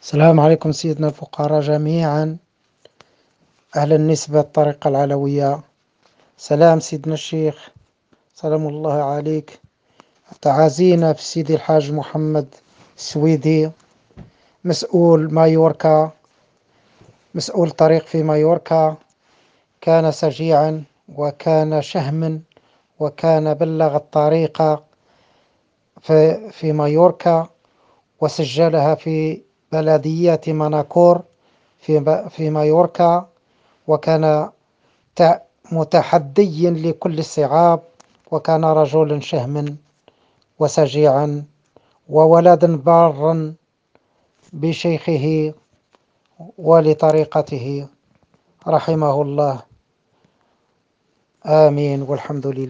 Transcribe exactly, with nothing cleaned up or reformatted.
السلام عليكم سيدنا الفقراء جميعا. أهل النسبة الطريقة العلوية، سلام سيدنا الشيخ، سلام الله عليك. تعازينا في سيدي الحاج محمد السويدي، مسؤول مايوركا، مسؤول طريق في مايوركا. كان سجيعا وكان شهما وكان بلغ الطريق في, في مايوركا، وسجلها في بلدية مناكور في, في مايوركا، وكان متحدي لكل الصعاب، وكان رجلا شهما وسجيعا وولدا بارا بشيخه ولطريقته، رحمه الله. آمين والحمد لله.